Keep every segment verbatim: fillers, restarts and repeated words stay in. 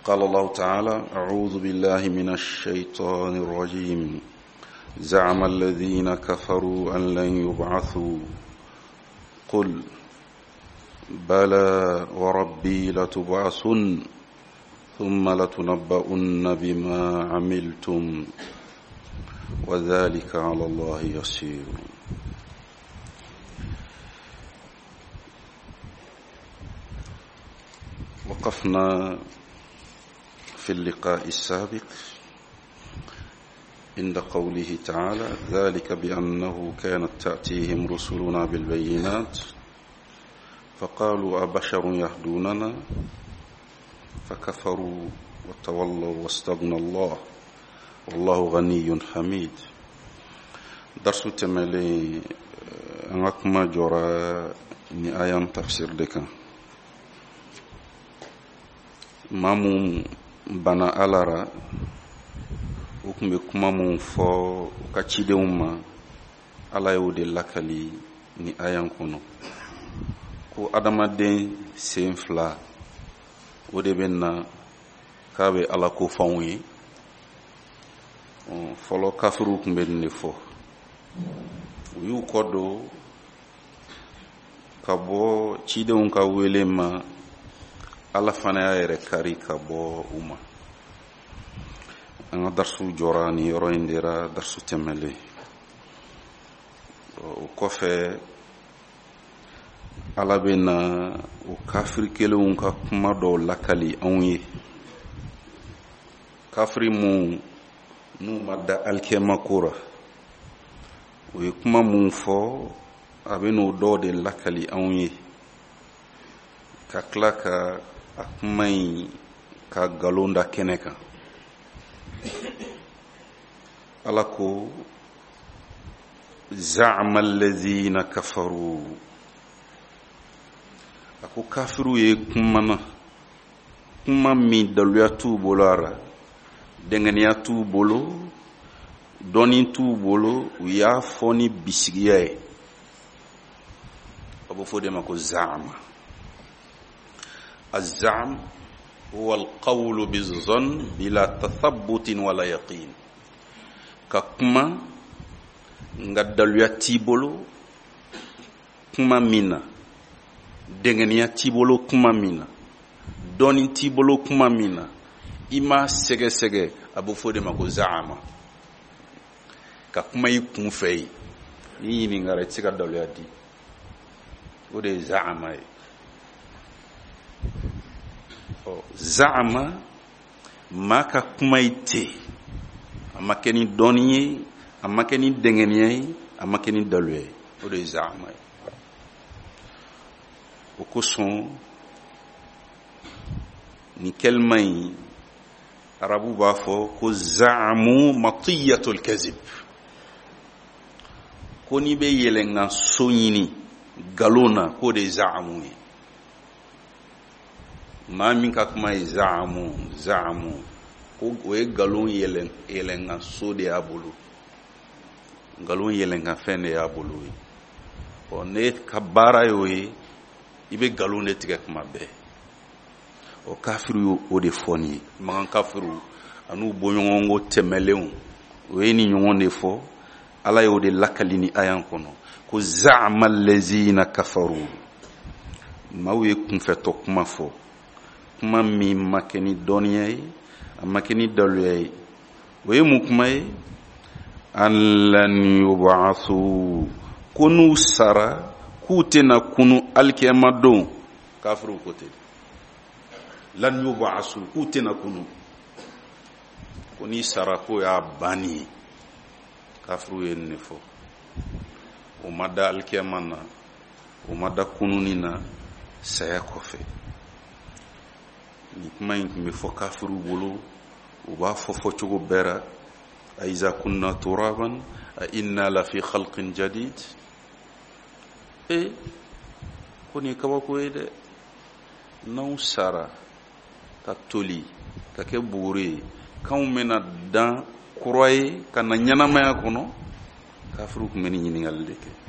قال الله تعالى: أعوذ بالله من الشيطان الرجيم. زعم الذين كفروا أن لن يبعثوا قل بلى وربي لتبعثن ثم لتنبؤن بما عملتم وذلك على الله يسير. وقفنا في اللقاء السابق عند قوله تعالى: ذلك بأنه كانت تأتيهم رسلنا بالبينات فقالوا أبشر يهدوننا فكفروا وتولوا واستغنى الله والله غني حميد. درس تملي أنكما جرى ni ayam tafsir deka mamu bana alara ukumbe kuma mun fo ka cidenw ma ala y'o de lakali ni ayan kono ko adamaden sen fila o de bɛ na k'a bɛ ala ko fɛnw ye. Fɔlɔ kafiriw tun bɛ nin de fɔ, u y'u kɔ don ka bɔ cidenw ka wele ma, ala fana y'a yɛrɛ kari ka bɔ u ma. An ka darsu jɔra ni yɔrɔ in de la darsu tɛmɛlen. O kɔfɛ ala bɛ na o kafiri kelenw ka kuma dɔw lakali anw ye. Kafiri mun n'u ma da alikɛma ko ra, o ye kuma mun fɔ a bɛ n'o dɔw de lakali anw ye, ka tila ka a kuma in ka nkalon da kɛnɛ kan. Ala ko: za'ama alladhina kafaru. A ko kafiru ye kuma na, kuma min daluya t'u bolo a ra, dɛngɛniya t'u bolo, dɔnni t'u bolo, u y'a fɔ ni bisigiya ye. A bɛ fɔ de ma ko za'ama. Az-za'm huwa al-qawlu biz-zann bila tathabbutin wala yaqin. Ka kuma nga daluya t'i bolo, kuma min na, dɛngɛniya t'i bolo kuma min na, dɔnni t'i bolo kuma min na, i ma sɛgɛsɛgɛ, a bɛ fɔ de ma ko za'ama. Ka kuma i kun fɛ ye, ni ɲininkara i tɛ se ka daluya di, o de ye za'ama ye. Za'ama maa ka kuma i tɛ, a ma kɛ ni dɔnni ye, a ma kɛ ni dɛngɛniya ye, a ma kɛ ni daluya ye, o de ye za'ama ye. O kosɔn ni kɛlima in arabu b'a fɔ ko za'amu matiyatul kazib, ko n'i bɛ yɛlɛn ka so ɲini nkalon na, k'o de ye za'amu ye. Maa min ka kuma ye za'amu za'amu, ko o ye nkalon yɛlɛn yɛlɛn ka so de y'a bolo, nkalon yɛlɛn ka fɛn de y'a bolo ye. Ɔ ne ka baara y'o ye, i bɛ nkalon de tigɛ kuma bɛɛ. O kafiru y'o de fɔ nin ye. Makan kafiru an'u bɔɲɔgɔnko tɛmɛlenw, o ye nin ɲɔgɔn de fɔ. Ala y'o de lakali ni ayan kɔnɔ ko za'ama allazina kafaru. Maaw ye kunfɛtɔ kuma fɔ, kuma min ma kɛ ni dɔnniya ye, a ma kɛ ni daluya ye. O ye mun kuma ye? An lan yub'athu, ko n'u sara k'u tɛna kunu alikiyama don. Kafiru ko ten, lan yub'athu, k'u tɛna kunu, ko n'i sara ko y'a banni ye. Kafiru ye nin fɔ. O ma da alikiyama na, o ma da kununi na saya kɔfɛ. Ni kuma in tun bɛ fɔ kafiru bolo, u b'a fɔ fɔ cogo bɛɛ la: a iza kunna turaban a inna la fi khalqin jadid. E ko nin kabako ye dɛ, n'anw sara ka toli ka kɛ buguri ye, k'anw bɛna dan kura ye ka na ɲɛnamaya kɔnɔ. Kafiru tun bɛ nin ɲininkali de kɛ.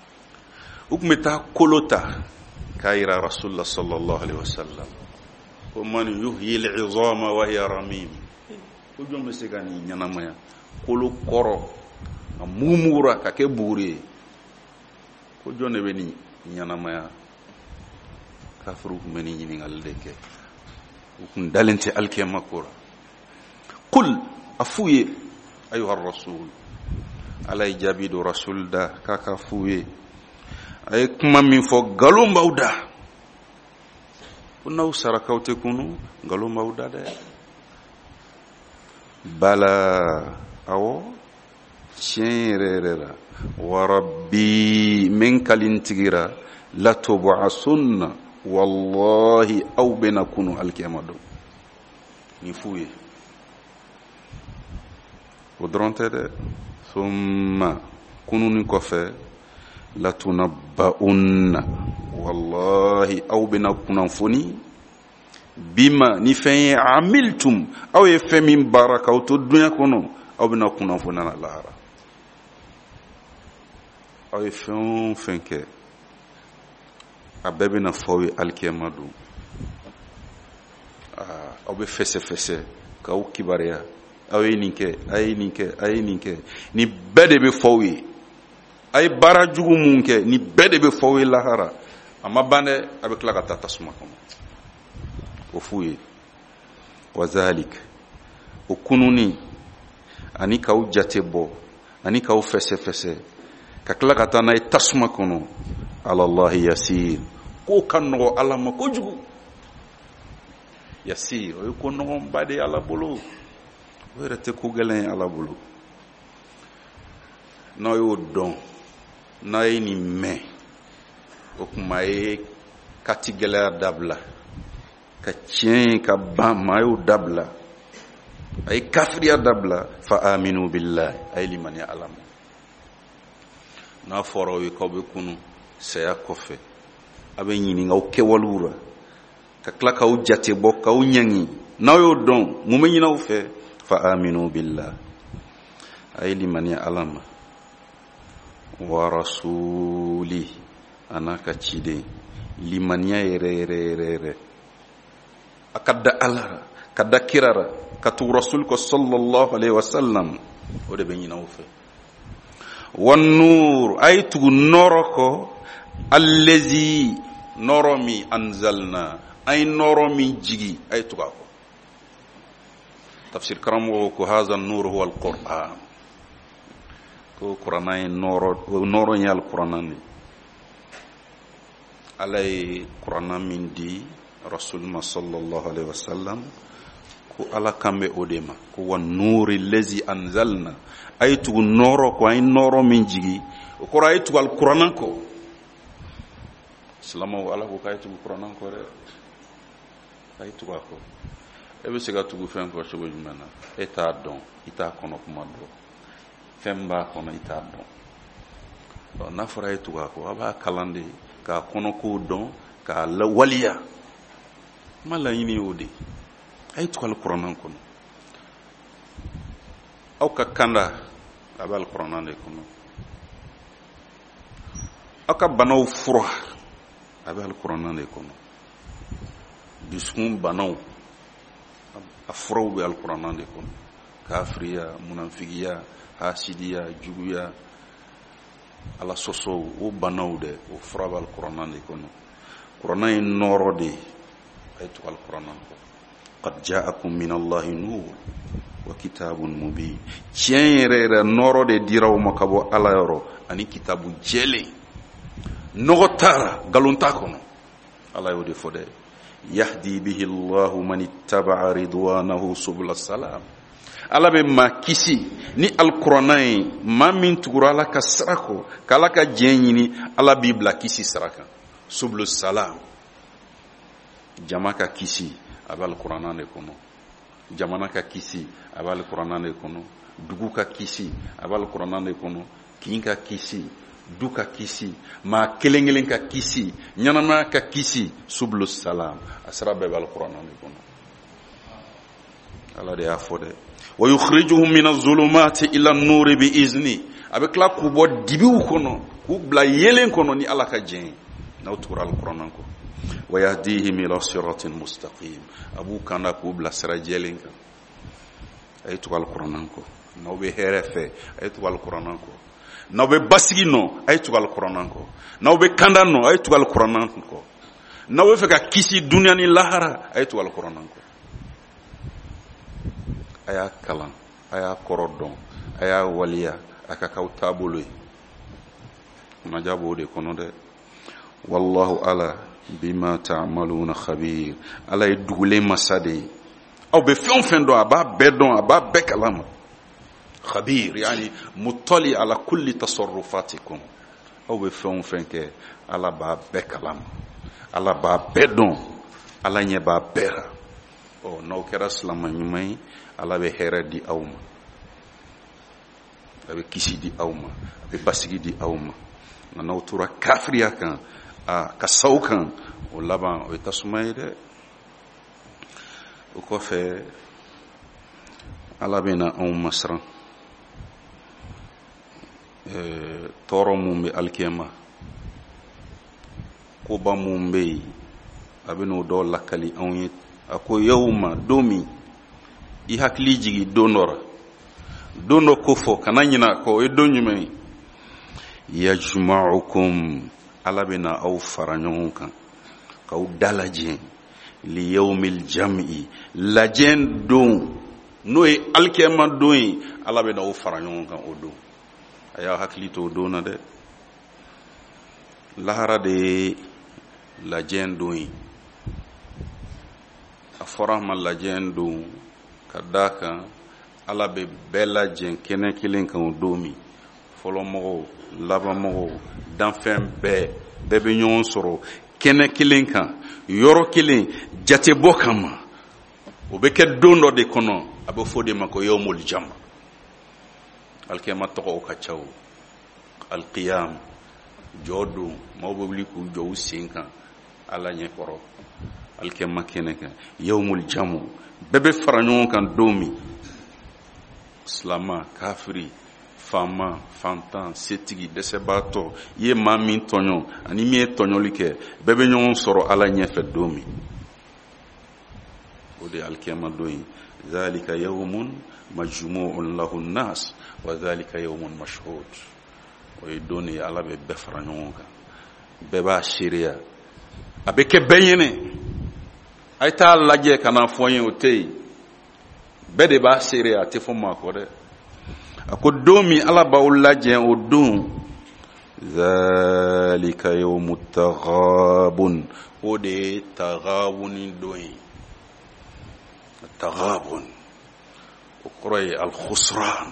U tun bɛ taa kolo ta k'a yira Rasulullah sallallahu alaihi wasallam. ko man yuhyi al-'izama wa hiya ramim ko jom se gani nyanamaya kolo koro mumura ka ke buri ko jone be ni nyanamaya kafru meni ni ngalde ke kun dalente alkema kura qul afuye ayuha ar-rasul alay jabidu rasul da kaka fuye ay kuma min fo galo mbawda kunaw sarakawte kunu galo mbawda de bala awo chenrerera wa rabbi min kalintigira la tub'asunna wallahi aw benakunu alkiyamado ni fuye odronte de thumma kununi kofe la tunabba'unna wallahi aw benakuna foni bima ni fen amiltum aw yafmin barakatu dunya kono aw benakuna fona la lara aw yafun fenke abebe na fawi alkiyamadu ah aw be fesse fesse ka o kibaria ayi ninke ayi ninke ayi ninke ni bede be fawi ay bara jugu munke ni bede be fawi lahara amma bande avec la kata tasma kono o fuye wazalik o kununi ani ka o jatebo ani ka o fesse fesse ka kala kata na tasma kono ala allah yasir ko kanno ala ma ko jugu yasir o ko no bade ala bolo wera te ko gelen ala bolo no yo don na ni me o kuma e katigela dabla ka cien ka ba mayo dabla ay kafriya dabla fa aminu billahi ay liman ya alam na foro wi ko be kunu seya kofe abe nyini ngaw kewalura ka klaka u jate bokka u nyangi nayo don mu me nyina u fe fa aminu billah ay liman ya alam wa rasuli anaka chide liman ya re re re re akadda ala kadda kirara katu rasul ko sallallahu alaihi wasallam o de be nyina u fe wan nur aytu noroko allazi noromi anzalna ay noromi jigi aytu ko tafsir karam wo ko hadha an-nur huwa al-quran ko qur'anay noro noro nyal qur'anani alay qur'ana min di rasul sallallahu alaihi wasallam ko ala kambe odema ko wan nuri allazi anzalna aytu noro ko ay noro min jigi ko aytu al-quran ko salama ala ko aytu al-quran ko re aytu ko ebe sega tugu fen ko chogo jumana eta don ita kono kuma do femba kono ita don do na fora aytu ko aba kalande ka kono ko don ka la waliya mala yini odi aytu al-quran kono aw ka kanda aba al-quran de kono aka banaw fura aba al-quran de kono disum banaw afraw bi al-quran de kono kafriya munafiqiya hasidiya juguya ala soso o banaw de o fra al-quran de kono quran noro de aytu al-quran ko qad ja'akum min allahi nur wa kitabun mubin chenrera noro de diraw makabo ala yoro ani kitabu jele nogotara galunta kono ala yode fode yahdi bihi allah man ittaba'a ridwanahu subul salam ala be makisi ni alquranai ma min tugurala kasrako kala ka jenyini ala bibla kisi saraka subul salam jamaka kisi abal qur'anane kono jamana ka kisi abal qur'anane kono dugu ka kisi abal qur'anane kono kinka kisi duka kisi ma kelengelen ka kisi nyanama ka kisi subul salam asra bal qur'anane kono ala de afode wa yukhrijuhum min az-zulumati ila an-nur bi izni avec la kubo dibiu kono ku bla yelen kono ni ala ka jen na utura al-qur'an ko wa yahdihim ila siratin mustaqim abu kana ko bla sira jelen kan ay to alquran ko no be herefe ay to alquran ko no be basigi no ay to alquran ko no be kanda no ay to alquran ko no be fe ka kisi dunya ni lahara ay to alquran ko aya kalan aya korodon aya waliya aka kawtabulu na jabo de kono de wallahu ala bima ta'maluna khabir ala dugule masade aw be fen fen do aba bedon aba bekalama khabir yani muttali ala kulli tasarrufatikum aw be fen fen ke ala ba bekalama ala ba bedon ala nye ba bera o no kera salama nyumai ala be hera di awma abe kisi di awma abe basigi di awma na nautura kafriya kan a kasaukan o laban o tasumai de o kofe ala bena on masran e toro mumbe alkema ko ba mumbe abeno do lakali on ako yawma domi i hakli jigi donora dono kofo kananyina ko e donyume yajma'ukum alabina aw faranyonka kaw dalaje li yawmil jam'i lajen don noy alkema don alabina aw faranyonka o do aya hakli to dona de lahara de lajen don aforama lajen don kadaka alabe bela jen kene kilen kan domi folo mogo laba mogo danfen be bebe nyon soro kene kilen kan yoro kilen jate bokama o be ke dondo de kono abo fode mako yawmul jam alkema to ko kachaw alqiyam jodu mawbuli ku jow sinka ala nye koro alkema kene kan yawmul jamu bebe faranyon kan domi slama kafiri fama fantan setigi desebato ye mamin tonyo ani mi tonyo like bebe nyon soro ala nyefe domi ode alkiyama doyi zalika yawmun majmu'un lahu an-nas wa zalika yawmun mashhud o idoni ala be befranyon ka beba sharia abeke benyene ayta laje kana foyen otey bede ba sharia te fo mako de ako domi ala ba ulaje o dum zalika yawmut taghabun ode taghabun doyi taghabun ukray al khusran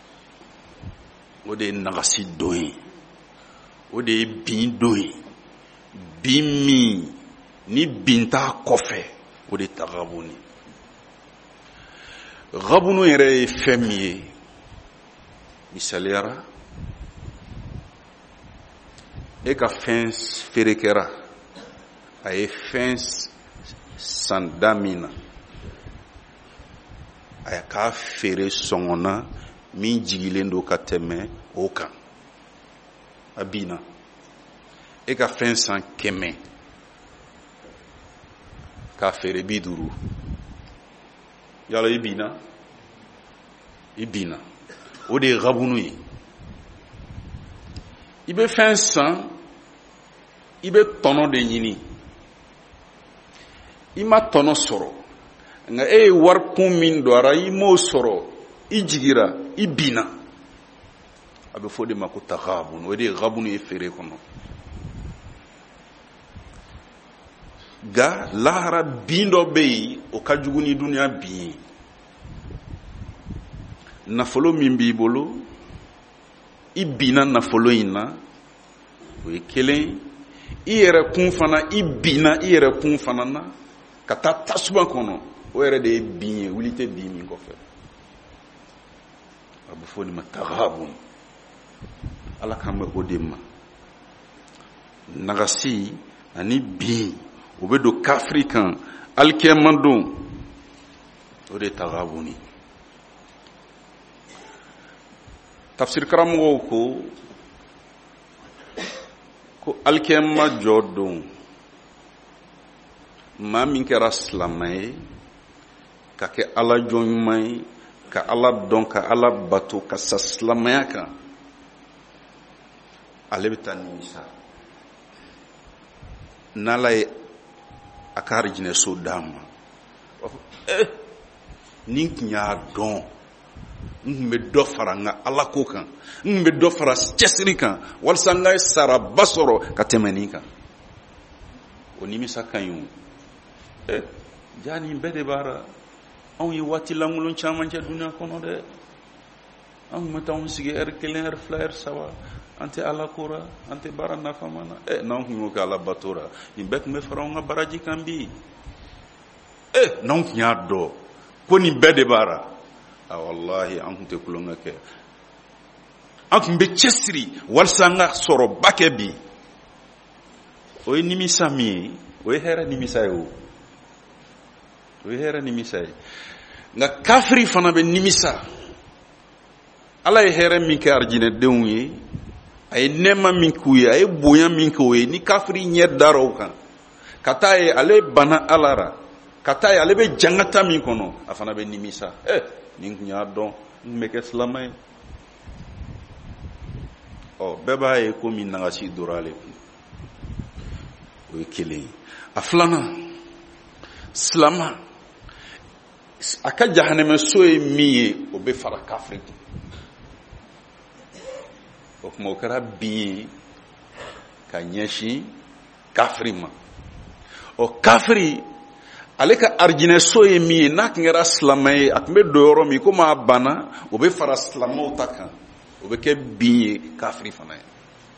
ode nagasi doyi ode bin doyi bimi ni binta kofe ode taghabuni ghabunu yere femiye misaliara e ka fens ferekera ay fens sandamina ay ka fere songona min jigilendo ka teme oka abina e ka fens san keme ka fere biduru yala ibina ibina o de gabunu yi ibe fensan ibe tono de nyini ima tono soro nga e war kun min do ara imo soro ijigira ibina abe fode mako taghabun o de gabunu e fere kono ga lahara bindo bei o kajuguni dunya bi nafolo mimbi bolo ibina nafolo ina o ekelen iyere kun fana ibina iyere kun fana na kata tasuma kono o ere de bien wulite bi mi ko fe abu foni mataghabun ala kambe odema nagasi ani bi obedo kafrikan alkemando ode taghabuni tafsir karamogo ko ko alkema jodon maa min kɛra silamɛ ye ka kɛ ala jɔn ɲuman ye ka ala dɔn ka ala bato ka sa silamɛya kan ale bɛ taa nimisa n'ala ye a ka arijinɛso d'a ma eh ni tun y'a dɔn n tun bɛ dɔ fara n ka ala ko kan n tun bɛ dɔ fara cɛsiri kan walasa n ka saraba sɔrɔ ka tɛmɛ nin kan o nimisa ka ɲi o eh jaa nin bɛɛ de b'a la anw ye waati lankolon caman kɛ duniya kɔnɔ dɛ an tun bɛ taa anw sigi ɛri kelen ɛri fila ɛri saba an tɛ ala ko ra an tɛ baara nafama na eh n'anw tun y'o kɛ ala bato ra nin bɛɛ tun bɛ fara anw ka baraji kan bi eh n'anw tun y'a dɔn ko nin bɛɛ de b'a la ah wallahi an tun tɛ kulonkɛ kɛ an tun bɛ cɛsiri walasa an ka sɔrɔ ba kɛ bi o ye nimisa min ye o ye hɛrɛ nimisa ye o o ye hɛrɛ nimisa ye nka kafiri fana bɛ nimisa ala ye hɛrɛ min kɛ arijinɛdenw ye a ye nɛɛma min k'u ye a ye bonya min k'u ye ni kafiri ɲɛ dara o kan ka taa ye ale bana ala ra ka taa ye ale bɛ jangata min kɔnɔ a fana bɛ nimisa eh nin tun y'a dɔn n tun bɛ kɛ silamɛ ye ɔ bɛɛ b'a ye ko min nagasi dora ale kun o ye kelen ye a filanan silama a ka jahanɛmɛso ye min ye o bɛ fara kafiri kun o kuma o kɛra bin ye ka ɲɛsin kafiri ma ɔ kafiri ale ka arijinɛso ye min ye n'a tun kɛra silamɛ ye a tun bɛ don yɔrɔ min komi a banna o bɛ fara silamɛw ta kan o bɛ kɛ bin ye kafiri fana ye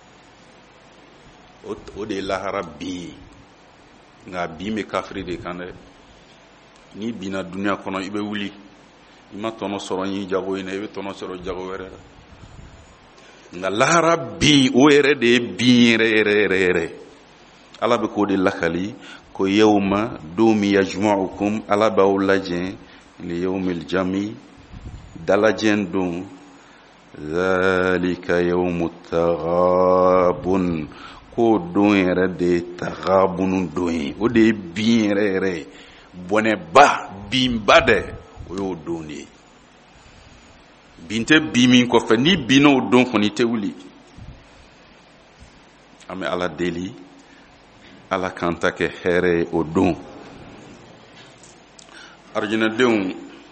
o de ye lahara bin ye nka bin bɛ kafiri de kan dɛ n'i binna duniya kɔnɔ i bɛ wuli i ma tɔnɔ sɔrɔ ɲi jago in na i bɛ tɔnɔ sɔrɔ jago wɛrɛ la nka lahara bin o yɛrɛ de ye bin yɛrɛ yɛrɛ yɛrɛ yɛrɛ ala bɛ k'o de lakali ko yawma don min yajma'ukum ala b'aw lajɛ li yawmil jami dalajɛn don zalika yawmut taghabun ko don yɛrɛ de ye taghabun don ye o de ye bin yɛrɛ yɛrɛ ye bɔnɛba binba dɛ o y'o don de ye bin tɛ bin min kɔfɛ ni binna o don kɔni tɛ wuli an bɛ ala deli ala k'an ta kɛ hɛrɛ ye o don arijinɛdenw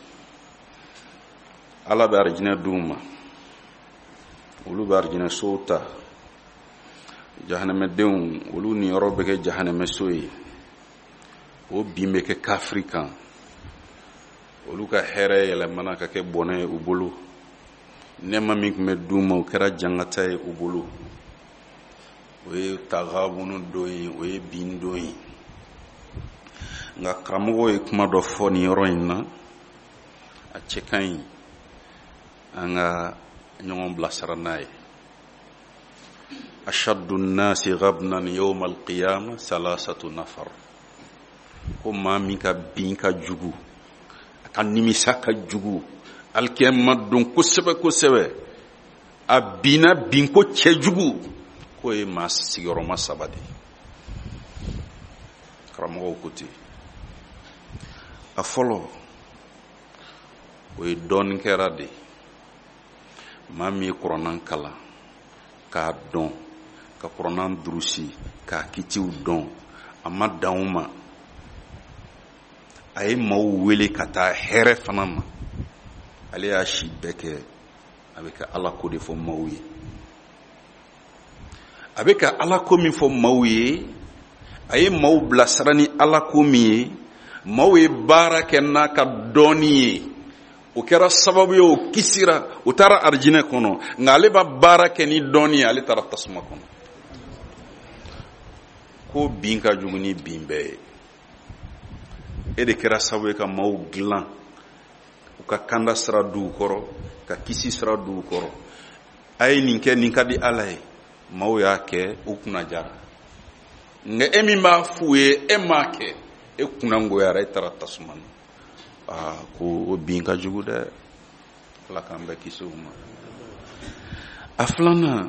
ala bɛ arijinɛ d'u ma olu bɛ arijinɛsow ta jahanɛmɛdenw olu niyɔrɔ bɛ kɛ jahanɛmɛso ye o bin bɛ kɛ kafiri kan olu ka hɛrɛ yɛlɛmana ka kɛ bɔnɛ ye u bolo nɛɛma min tun bɛ d'u ma o kɛra jangata ye u bolo o ye taghabunu don ye o ye bin don ye nka karamɔgɔ ye kuma dɔ fɔ nin yɔrɔ in na a cɛ ka ɲi an ka ɲɔgɔn bilasira n'a ye ashaddu nnasi ghabnan yawma alqiyama salasatu nafar ko maa min ka bin ka jugu a ka nimisa ka jugu alikiyama don kosɛbɛ kosɛbɛ a binna binko cɛjugu k'o ye maa sigiyɔrɔma saba de karamɔgɔw ko ten a fɔlɔ o ye dɔɔnin kɛra de maa min ye kuranɛ kalan k'a dɔn ka kuranɛ durusi k'a kitiw dɔn a ma dan o ma a ye maaw wele ka taa hɛrɛ fana ma ale y'a si bɛɛ kɛ a bɛ kɛ ala ko de fɔ maaw ye a bɛ ka ala ko min fɔ maaw ye a ye maaw bilasira ni ala ko min ye maaw ye baara kɛ n'a ka dɔɔnin ye o kɛra sababu ye o kisira o taara arijinɛ kɔnɔ nka ale b'a baara kɛ ni dɔɔnin ye ale taara tasuma kɔnɔ ko bin ka jugu ni bin bɛɛ ye e de kɛra sababu ye ka maaw dilan u ka kanda sira d'u kɔrɔ ka kisi sira d'u kɔrɔ a ye nin kɛ nin ka di ala ye maaw y'a kɛ u kunna jara nka e min b'a f'u ye e m'a kɛ e kunna ngoyara e taara tasuma na aa ko o bin ka jugu dɛ ala k'an bɛɛ kisi o ma a filanan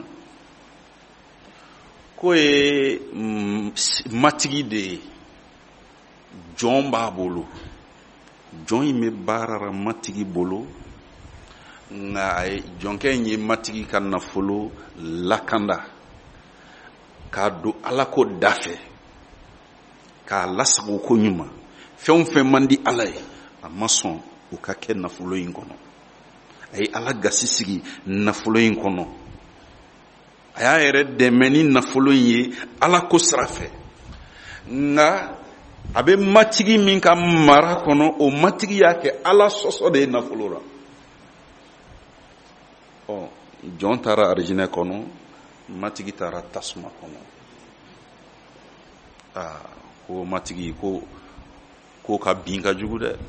k'o ye matigi de ye jɔn b'a bolo jɔn in bɛ baara la matigi bolo nka a ye jɔnkɛ in ye matigi ka nafolo lakanda k'a don ala ko da fɛ k'a lasago ko ɲuman fɛn o fɛn man di ala ye a ma sɔn o ka kɛ nafolo in kɔnɔ a ye ala gasi sigi nafolo in kɔnɔ a y'a yɛrɛ dɛmɛ ni nafolo in ye ala ko sira fɛ nka a bɛ matigi min ka mara kɔnɔ o matigi y'a kɛ ala sɔsɔ de ye nafolo la ɔ jɔn taara arijinɛ kɔnɔ matigi taara tasuma kɔnɔ aa ko matigi ko ko ka bin ka jugu dɛ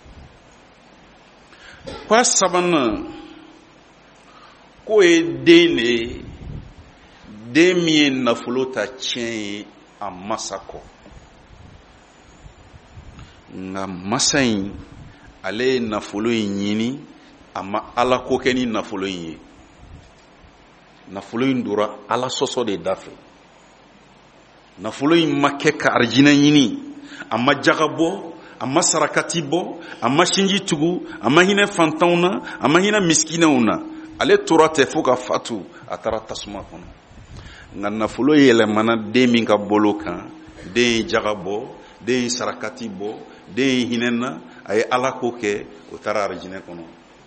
ko a sabanan ko ye den de ye den min ye nafolo ta tiɲɛ ye a masa kɔ nka masa in ale ye nafolo in ɲini a ma ala ko kɛ ni nafolo in ye nafolo in dora ala sɔsɔ de da fɛ nafolo in ma kɛ ka arijinɛ ɲini a ma jaga bɔ a ma sarakati bɔ a ma sinji tugu a ma hinɛ fantanw na a ma hinɛ miskinɛw na ale tora tɛ fo ka fatu a taara tasuma kɔnɔ nka nafolo yɛlɛmana den min ka bolo kan den ye jaga bɔ den ye sarakati bɔ den ye hinɛna a ye ala ko kɛ o taara arijinɛ kɔnɔ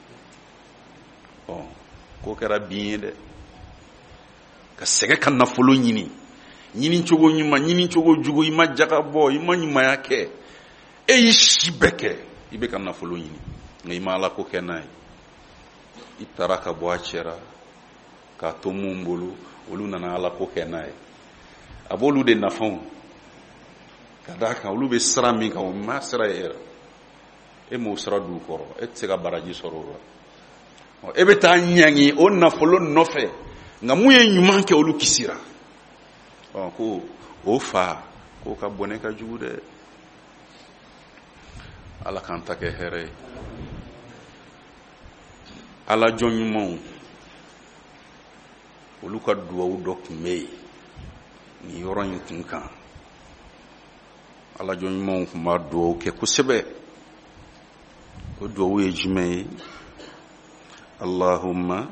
ɔ ko kɛra bin ye dɛ ka sɛgɛ ka nafolo ɲini ɲini cogo ɲuman ɲini cogo jugu i ma jaga bɔ i ma ɲumanya kɛ e y'i si bɛɛ kɛ i bɛ ka nafolo ɲini nka i ma ala ko kɛ n'a ye i taara ka bɔ a cɛra k'a to mun bolo olu nana ala ko kɛ n'a ye a b'olu de nafanw ka d'a kan olu bɛ sira min kan o ma sira ye yɛrɛ e m'o sira d'u kɔrɔ e tɛ se ka baraji sɔrɔ o la e bɛ taa ɲangi o nafolo nɔfɛ nka mun ye ɲuman kɛ olu kisira ɔ ko o fa k'o ka bɔnɛ ka jugu dɛ ala k'an ta kɛ hɛrɛ ye ala jɔn ɲumanw olu ka duwawu dɔ tun bɛ yen nin yɔrɔ in kun kan ala jɔn ɲumanw tun b'a duwawu kɛ kosɛbɛ o duwawu ye jumɛn ye allahumma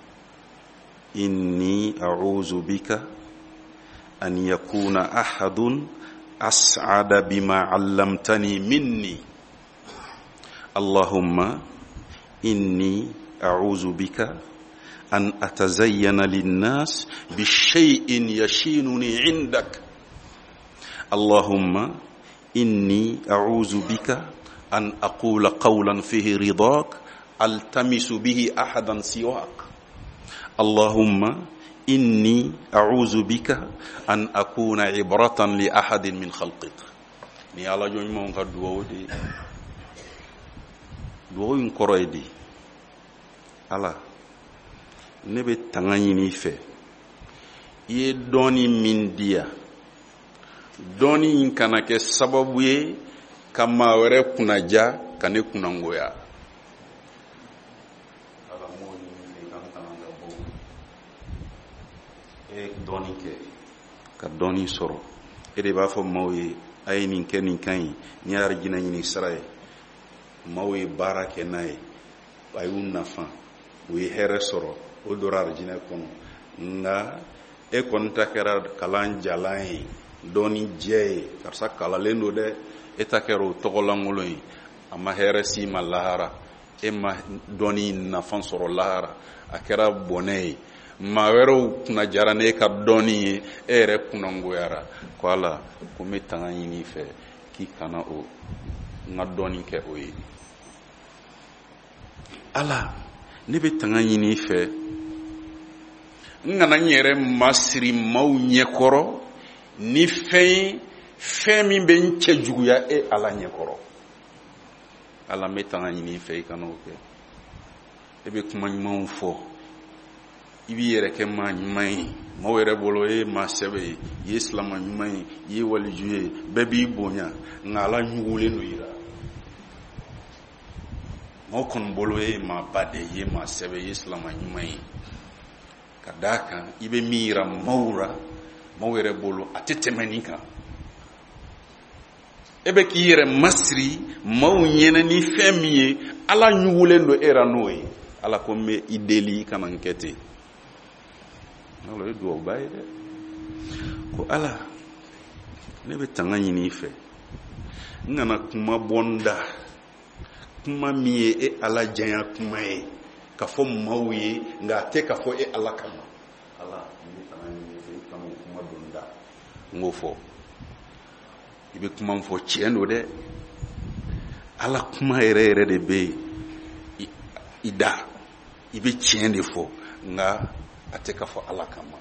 inni a'udhu bika an yakuna ahadun as'ada bima 'allamtani minni allahumma inni a'udhu bika an atazayyana lin-nas bi-shay'in yashinuni 'indak allahumma inni a'udhu bika an aqula qawlan fihi ridak altamisu bihi ahadan siwak allahumma inni a'udhu bika an akuna ibratan li ahadin min khalqik ni ala joni mon ka duwo de duwo in koro e di ala ne be tanga ɲini fɛ i ye dɔɔni min diya dɔɔni in kana kɛ sababu ye ka maa wɛrɛ kunnaja ka ne kunnangoya dɔɔni kɛ ka dɔɔni sɔrɔ e de b'a fɔ maaw ye a ye nin kɛ nin kan ye ni y'a arijinɛ ɲini sira ye maaw ye baara kɛ n'a ye a y'u nafa u ye hɛrɛ sɔrɔ o dora arijinɛ kɔnɔ nka e kɔni ta kɛra kalan jalan ye dɔɔni jɛ ye karisa kalalen don dɛ e ta kɛra o tɔgɔlankolon ye a ma hɛrɛ si ma lahara e ma dɔɔni nafa sɔrɔ lahara a kɛra bɔnɛ ye maa wɛrɛw kunna jara ne ka dɔɔni ye e yɛrɛ kunnangoyara ko ala ko n bɛ tanga ɲini fɛ k'i kana o n ka dɔɔni kɛ o ye ala ne bɛ tanga ɲini fɛ n kana n yɛrɛ masiri maaw ɲɛkɔrɔ ni fɛn ye fɛn min bɛ n cɛ juguya e ala ɲɛkɔrɔ ala n bɛ tanga ɲini fɛ i kana o kɛ e bɛ kuma ɲumanw fɔ i b'i yɛrɛ kɛ maa ɲuman ye maaw yɛrɛ bolo e ye maa sɛbɛ ye i ye silama ɲuman ye i ye waliju ye bɛɛ b'i bonya nka ala ɲugulen do i la maaw kɔni bolo e ye maa ba de ye i ye maa sɛbɛ i ye silama ɲuman ye ka d'a kan i bɛ min yira maaw la maaw yɛrɛ bolo a tɛ tɛmɛ nin kan ebe k'i yɛrɛ masiri maaw ɲɛna ni fɛn min ye ala ɲugulen do era n'o ye ala ko n bɛ i deli i kana n kɛ ten o ye duwawuba ye dɛ ko ala ne bɛ tanga ɲini i fɛ n kana kuma bɔ n da kuma min ye e ala janya kuma ye ka fɔ maaw ye nka a tɛ ka fɔ e ala kama ala n bɛ tanga ɲini i fɛ i kana kuma don n da n k'o fɔ i bɛ kuma min fɔ tiɲɛ don dɛ ala kuma yɛrɛ yɛrɛ de bɛ yen i da i bɛ tiɲɛ de fɔ nka a tɛ ka fɔ ala kama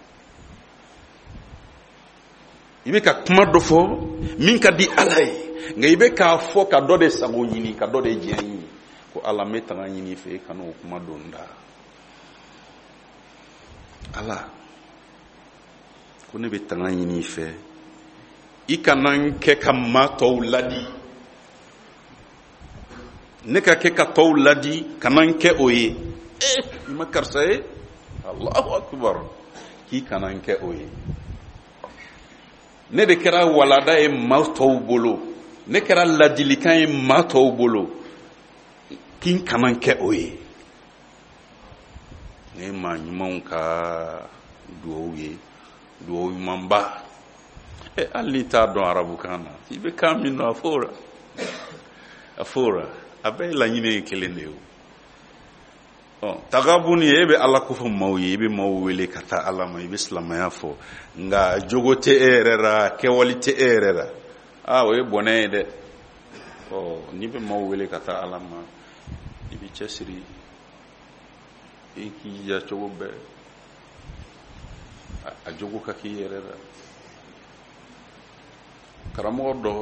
i bɛ ka kuma dɔ fɔ min ka di ala ye nka i bɛ k'a fɔ ka dɔ de sago ɲini ka dɔ de diɲɛ ɲini ko ala n bɛ tanga ɲini i fɛ i kana o kuma don n da ala ko ne bɛ tanga ɲini i fɛ i kana n kɛ ka maa tɔw ladi ne ka kɛ ka tɔw ladi kana n kɛ o ye eh i ma karisa ye allahu akbar k'i kana n kɛ o ye ne de kɛra walada ye maa tɔw bolo ne kɛra ladilikan ye maa tɔw bolo k'i kana n kɛ o ye ne ye maa ɲumanw ka duwawu ye duwawu ɲumanba eh hali n'i t'a dɔn arabukan na i bɛ kan min dɔn a fɔ o la a fɔ o la a bɛɛ ye laɲini ye kelen de ye o tagabuni e bɛ ala ko fɔ maaw ye i bɛ maaw wele ka taa ala ma i bɛ silamɛya fɔ nka jogo tɛ e yɛrɛ la kɛwale tɛ e yɛrɛ la aa o ye bɔnɛ ye dɛ ɔ n'i bɛ maaw wele ka taa ala ma i bɛ cɛsiri i k'i jija cogo bɛɛ a jogo ka k'i yɛrɛ la karamɔgɔ dɔ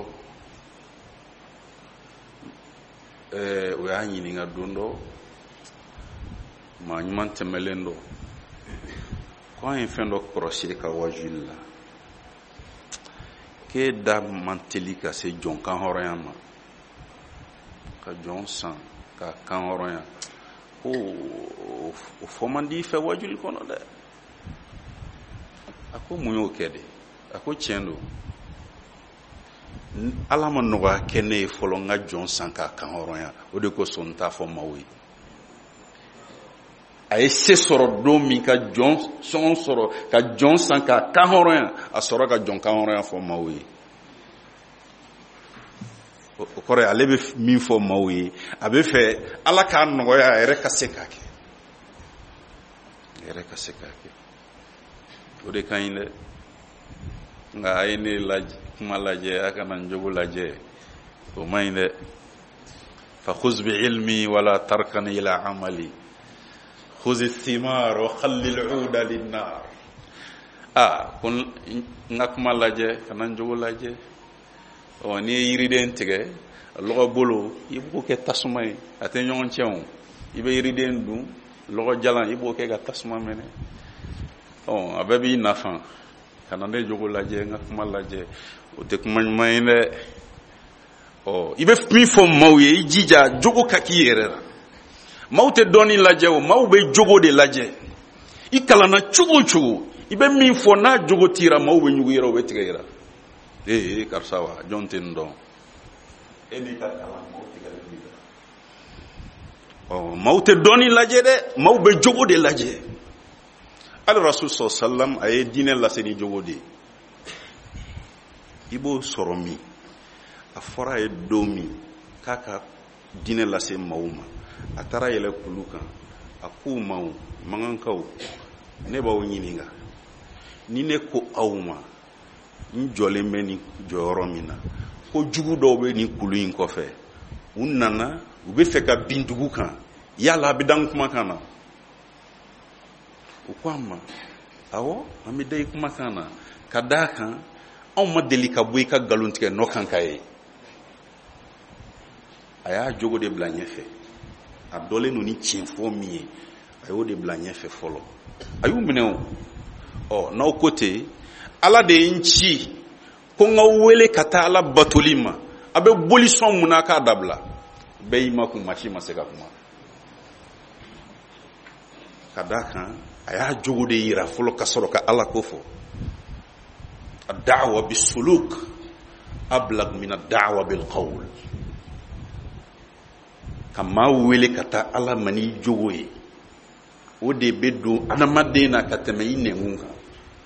ɛɛ o y'a ɲininka don dɔ maa ɲuman tɛmɛlen dɔ ko an ye fɛn dɔ kɔrɔsiyɛ ka wajuli la k'e da man teli ka se jɔn kan hɔrɔnya ma ka jɔn san ka kan hɔrɔnya ko o fɔ man di i fɛ wajuli kɔnɔ dɛ a ko mun y'o kɛ de a ko tiɲɛ don ala ma nɔgɔya kɛ ne ye fɔlɔ n ka jɔn san ka kan hɔrɔnya o de kosɔn n t'a fɔ maaw ye a ye se sɔrɔ don min ka jɔn sɔngɔ sɔrɔ ka jɔn san ka kan hɔrɔnya a sɔrɔ ka jɔn kan hɔrɔnya fɔ maaw ye o kɔrɔ ye ale bɛ min fɔ maaw ye a bɛ fɛ ala k'a nɔgɔya a yɛrɛ ka se k'a kɛ a yɛrɛ ka se k'a kɛ o de ka ɲi dɛ nka a ye ne lajɛ kuma lajɛ a kana n jogo lajɛ o ma ɲi dɛ fa khuz bi ilmi wala tarkan ila amali khuz thimar wa khallil uda lin nar ah ko n ka kuma lajɛ kana n jogo lajɛ ɔ n'i ye yiriden tigɛ a lɔgɔ bolo i b'o kɛ tasuma ye a tɛ ɲɔgɔn tiɲɛ o i bɛ yiriden dun lɔgɔ jalan i b'o kɛ ka tasuma minɛ ɔ a bɛɛ b'i nafa kana ne jogo lajɛ n ka kuma lajɛ o tɛ kuma ɲuman ye dɛ ɔ i bɛ min fɔ maaw ye i jija jogo ka k'i yɛrɛ la maaw tɛ dɔɔnin lajɛ o maaw bɛ jogo de lajɛ i kalanna cogo o cogo i bɛ min fɔ n'a jogo tira maaw bɛ ɲugu yɛrɛ o bɛ tigɛ yɛrɛ ee karisa wa jɔn tɛ nin dɔn e n'i ka kalan maaw tigɛlen b'i la ɔ maaw tɛ dɔɔnin lajɛ dɛ maaw bɛ jogo de lajɛ ali rasul sɔlɔ salam a ye diinɛ lase ni jogo de ye i b'o sɔrɔ min a fɔra a ye don min k'a ka diinɛ lase maaw ma a taara yɛlɛ kulu kan a k'u ma mankankaw ne b'aw ɲininka ni ne ko aw ma n jɔlen bɛ nin jɔyɔrɔ min na ko jugu dɔw bɛ nin kulu in kɔfɛ u nana u bɛ fɛ ka bin dugu kan yala a bɛ da n kumakan na u ko a ma awɔ an bɛ da i kumakan na ka d'a kan anw ma deli ka bɔ i ka nkalon tigɛ nɔ kan ka ye a y'a jogo de bila ɲɛfɛ a dɔlen don ni tiɲɛfɔ min ye a y'o de bila ɲɛfɛ fɔlɔ a y'u minɛ o ɔ n'aw ko ten ala de ye n ci ko n ka wele ka taa ala batoli ma a bɛ boli sɔn mun na k'a dabila bɛɛ y'i ma kun maa si ma se ka kuma ka d'a kan a y'a jogo de yira fɔlɔ ka sɔrɔ ka ala ko fɔ a da'wa bisuluk ablag min ad-da'wa bil qawl kama wele kata ala mani jogo ye o de be do adamaden na ka tɛmɛ i nɛnkun kan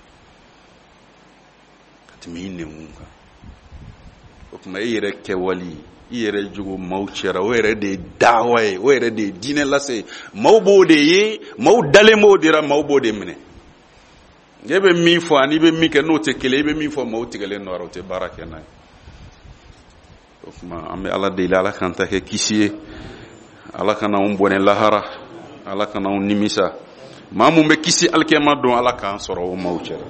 ka tɛmɛ i nɛnkun kan o kuma e yɛrɛ kɛwali i yɛrɛ jogo maaw cɛra o yɛrɛ de ye dawa ye o yɛrɛ de ye diinɛ lase maaw b'o de ye maaw dalen b'o de la maaw b'o de minɛ e bɛ min fɔ ani bɛ min kɛ n'o tɛ kelen i bɛ min fɔ maaw tigɛlen nɔ o tɛ baara kɛ n'a ye o kuma an bɛ ala deli ala k'an ta kɛ kisi ye ala kana anw bɔnɛ lahara ala kana anw nimisa maa mun bɛ kisi alikɛma don ala k'an sɔrɔ o maaw cɛla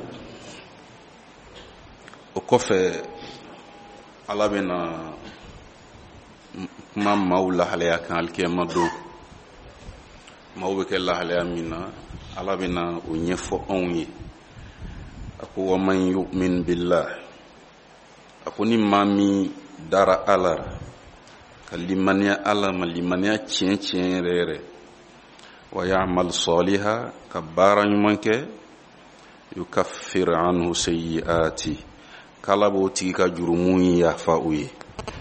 o kɔfɛ ala bɛna kuma maaw lahalaya kan alikɛma don maaw bɛ kɛ lahalaya min na ala bɛna o ɲɛfɔ anw ye a ko wa man yu'min billah a ko ni maa min dara ala ka limaniya ala ma limaniya tiɲɛ tiɲɛ yɛrɛ yɛrɛ wa ya'mal saliha ka baara ɲuman kɛ yukaffir anhu sayyi'ati kala b'o tigi ka jurumu yafa u ye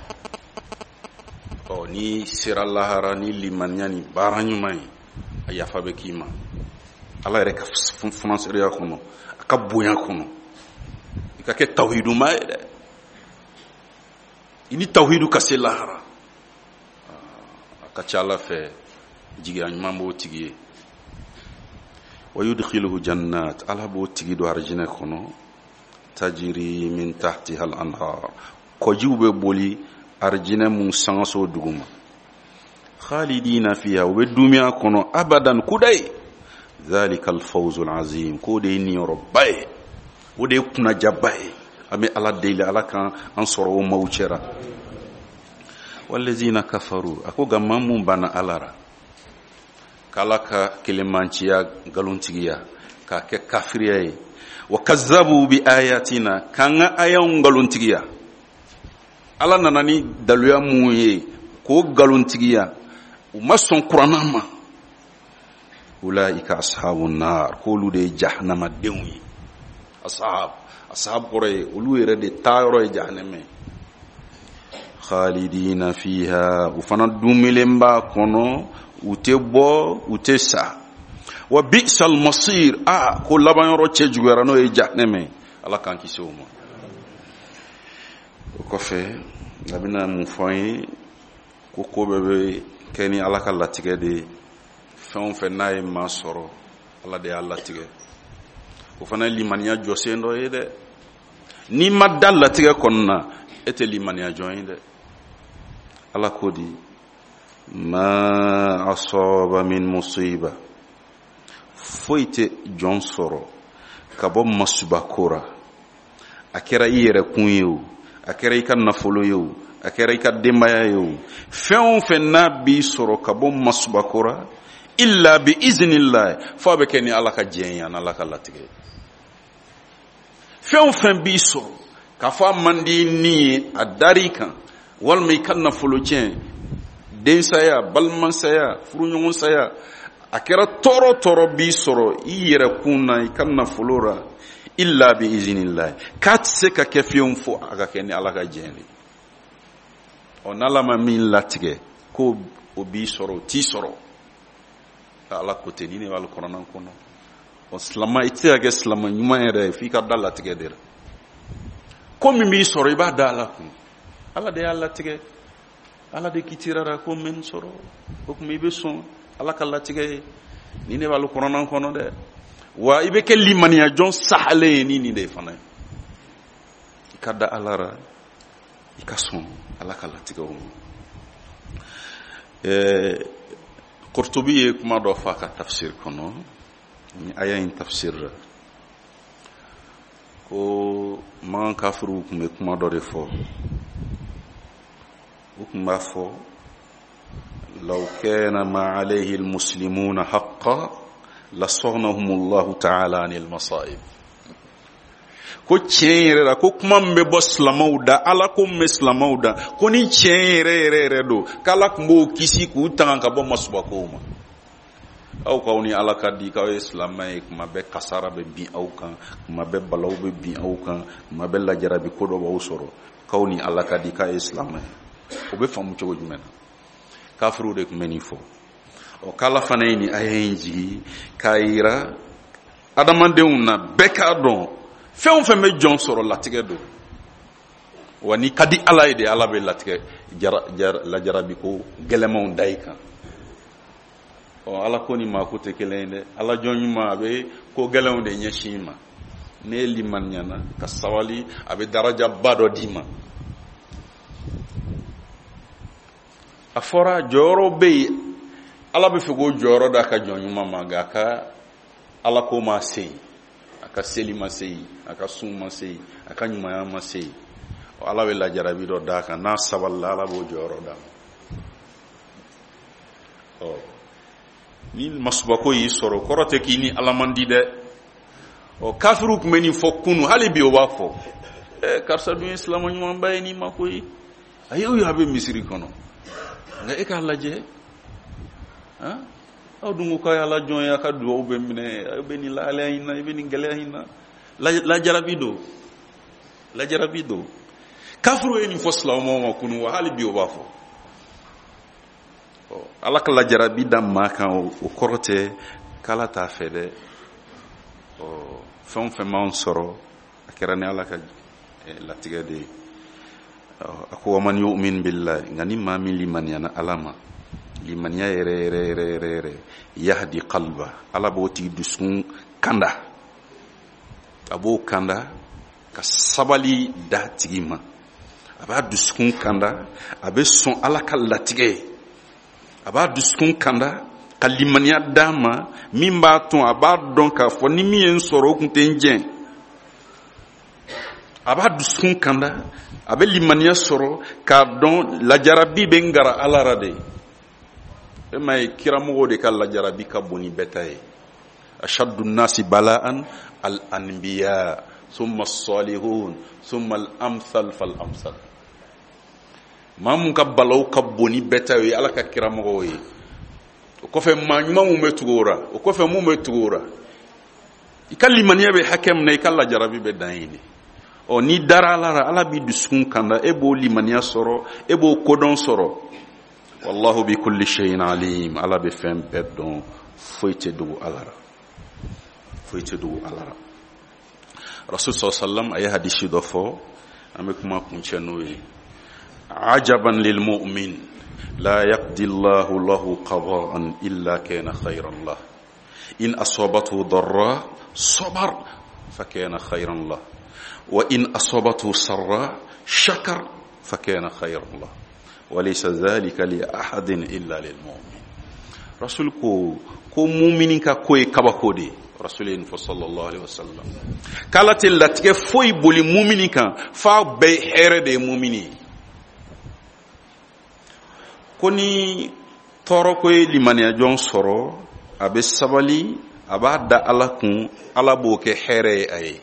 ɔ ni sera lahara ni limaniya ni baara ɲuman ye a yafa bɛ k'i ma ala yɛrɛ ka funasereya kɔnɔ a ka bonya kɔnɔ i ka kɛ tawhiduma ye dɛ i ni tawhidu ka se lahara ka ca ala fɛ jigiya ɲuman b'o tigi ye wa yudkhiluhu jannat ala b'o tigi do arjinɛ kɔnɔ tajiri min tahtiha al-anhar kɔjiw bɛ boli arjinɛ mun sangaso duguma khalidina fiha u bɛ dumiya kɔnɔ abadan kudayi dhalika al-fawzu al-azim ko de ye niyɔrɔba ye o de ye kunajaba ye an bɛ ala deli ala kan an sɔrɔ o maaw cɛra wallazina kafaru ako gamma mun bana alara kala ka kelemantiya galuntigiya ka kɛ kafiriya ye wa kazzabu bi ayatina kanga ayan galuntigiya ala nana ni daluya mun ye ko galuntigiya u ma sɔn kuranna ma ulaika ashabun nar ko lu de jahannama denw ye ashab ashab kɔrɔ ye olu yɛrɛ de taa yɔrɔ ye jahannama khalidina fiha u fana dumilen b'a kɔnɔ u tɛ bɔ u tɛ sa wa bi'sal masir a ko laban yɔrɔ cɛ juguyara n'o ye jahannama ala k'an kisi o ma o kɔfɛ a bɛna mun fɔ an ye ko ko bɛɛ bɛ kɛ ni ala ka latigɛ de ye fɛn o fɛn n'a ye maa sɔrɔ ala de y'a latigɛ o fana ye limaniya jɔsen dɔ ye dɛ n'i ma da latigɛ kɔnɔna e tɛ limaniya jɔn ye dɛ ala ko di ma asaba min musiba foyi tɛ jɔn sɔrɔ ka bɔ masuba kora a kɛra i yɛrɛ kun ye o a kɛra i ka nafolo ye o a kɛra i ka denbaya ye o fɛn o fɛn n'a b'i sɔrɔ ka bɔ masuba kora illa bi iznillah fo a bɛ kɛ ni ala ka jɛn ye ani ala ka latigɛ fɛn o fɛn b'i sɔrɔ k'a fɔ a man di ni ye a dar'i kan walima i ka nafolo tiɲɛ densaya balimasaya furuɲɔgɔnsaya a kɛra tɔɔrɔ tɔɔrɔ b'i sɔrɔ i yɛrɛ kun na i ka nafolo ra illa bi iznillah k'a tɛ se ka kɛ fiyewu fo a ka kɛ ni ala ka jɛn de ɔ n'ala ma min latigɛ ko o b'i sɔrɔ o t'i sɔrɔ ala ko ten ni ne b'ale kɔnɔna kɔnɔ ɔ silama i tɛ se ka kɛ silama ɲuman yɛrɛ ye f'i ka da latigɛ de la ko min b'i sɔrɔ i b'a da ala kun ala de y'a latigɛ ala de kitirara ko n bɛ nin sɔrɔ o tuma i bɛ sɔn ala ka latigɛ ye ni ne b'ale kɔnɔna kɔnɔ dɛ wa i bɛ kɛ limaniya jɔn sahalen ye ni nin de fana ye i ka da ala ra i ka sɔn ala ka latigɛ o ma ɛɛ Qurtubi ye kuma dɔ fɔ a ka tafsir kɔnɔ ni aya in tafsir ra ko man kafiru tun bɛ kuma dɔ de fɔ u tun b'a fɔ law kana ma alayhi almuslimuna haqqan lasagnahum Allahu ta'ala anil masa'ib ko tiɲɛ yɛrɛ la ko kuma min bɛ bɔ silamɛw da ala ko min bɛ silamɛw da ko ni tiɲɛ yɛrɛ yɛrɛ yɛrɛ don k'ala tun b'o kisi k'u tanga ka bɔ masubakow ma aw k'aw ni ala ka di k'aw ye silamɛ ye kuma bɛɛ kasara bɛ bin aw kan kuma bɛɛ balaw bɛ bin aw kan kuma bɛɛ lajarabi ko dɔ b'aw sɔrɔ kaw ni Allah ka di ka islam o be famu cogo jumɛn kafiru de kun bɛ nin fɔ o kala fana ye nin aya in jigi k'a yira adamadenw na bɛɛ k'a dɔn fɛn o fɛn bɛ jɔn sɔrɔ latigɛ don wa ni ka di Ala ye de Ala bɛ latigɛ jara, jara, lajarabi ko gɛlɛmanw da i kan ɔ Ala ko ni maa ko tɛ kelen ye dɛ Ala jɔn ɲuman a bɛ ko gɛlɛnw de ɲɛsin i ma ne limaniɲana ka sabali a bɛ daraja ba dɔ d'i ma a fɔra jɔyɔrɔ bɛ yen Ala bɛ fɛ k'o jɔyɔrɔ d'a ka jɔn ɲuman ma nka a ka Ala ko ma se yen a ka seli ma se yen a ka sun ma se yen a ka ɲumanya ma se yen Ala bɛ lajarabi dɔ d'a kan n'a sabalila Ala b'o jɔyɔrɔ d'a ma ɔ ni masubako y'i sɔrɔ kɔrɔ tɛ k'i ni Ala man di dɛ ɔ kafiru tun bɛ nin fɔ kunu hali bi o b'a fɔ ɛ karisa dun ye silamɛ ɲumanba ye n'i ma ko ye a ye o ye a bɛ misiri kɔnɔ nka e k'a lajɛ han aw dun ko k'a y'Ala jɔn ye a ka duwawu bɛ minɛ a bɛ nin lahalaya in na i bɛ nin gɛlɛya in na lajarabi don lajarabi don kafiru ye nin fɔ silamɛw ma kunu wa hali bi o b'a fɔ ɔ Ala ka lajarabi da maa kan o kɔrɔ tɛ k'Ala t'a fɛ dɛ ɔ fɛn o fɛn m'anw sɔrɔ a kɛra ni Ala ka latigɛ de ye a ko waman yu'min billahi nka ni maa min limaniyana Ala ma limaniya yɛrɛ yɛrɛ yɛrɛ yɛrɛ yɛrɛ yahdi qalba Ala b'o tigi dusukun kanda a b'o kanda ka sabali da tigi ma a b'a dusukun kanda a bɛ sɔn Ala ka latigɛ ye a b'a dusukun kanda ka limaniya d'a ma min b'a to a b'a dɔn k'a fɔ ni min ye n sɔrɔ o tun tɛ n jɛn a b'a dusukun kanda a bɛ limaniya sɔrɔ k'a dɔn lajarabi bɛ n gara Ala ra de e ma ye kiramɔgɔw de ka lajarabi ka bon ni bɛɛ ta ye ashaddu nnasi bala'an al-anbiya summa as-salihun summa al-amthal fal-amthal maa mun ka balaw ka bon ni bɛɛ ta ye Ala ka kiramɔgɔw ye o kɔfɛ maa ɲuman mun bɛ tugu o ra o kɔfɛ mun bɛ tugu o ra i ka limaniya bɛ hakɛ min na i ka lajarabi bɛ dan ye de ɔ n'i dara Ala ra Ala b'i dusukun kanda e b'o limaniya sɔrɔ e b'o kodɔn sɔrɔ wallahu bi kulli shay'in alim Ala bɛ fɛn bɛɛ dɔn foyi tɛ dogo Ala ra foyi tɛ dogo Ala ra Rasul sallallahu alaihi wasallam a ye hadisi dɔ fɔ an bɛ kuma kuncɛ n'o ye ajaban lil mu'min la yaqdi Allahu lahu qada'an illa kana khayran lah in asabathu darra sabar fa kana khayran lah wa in asabathu sarra shakar fa kana khayran lah wa laysa dhalika li ahadin illa lil mu'min Rasul ko ko mu'minin ka koy kabako de Rasulin fo sallallahu alaihi wasallam kala te latige foyi boli mu'minin kan fa be here de mu'mini koni toro koy limaniya jon soro abe sabali aba da Ala kun Ala bo ke here ay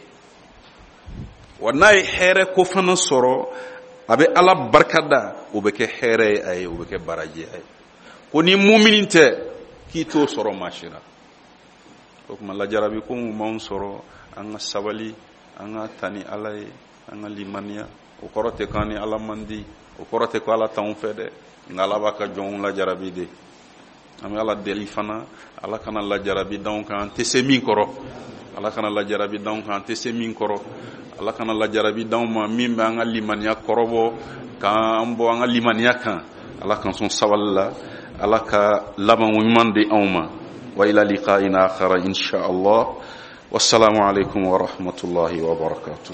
wanay here ko fana soro abe Ala barkada o be ke here ay o be ke baraji ay koni mu'minin te ki to soro mashira o kuma lajarabi ko mu maun soro an ga sabali an ga tani Ala ye an ga limaniya o korote kani Ala mandi o korote ko Ala tan fede ngala ba ka jon lajarabi de am Ala deli fana Ala kana lajarabi don kan te se min koro Ala kana lajarabi don kan te se min koro Ala kana lajarabi don ma min ba nga limaniya korobo kan ambo nga limaniya kan Ala kan son sawalla Ala ka laban wuman de awma wa ila liqa'ina akhara insha Allah wassalamu alaikum wa rahmatullahi wa barakatuh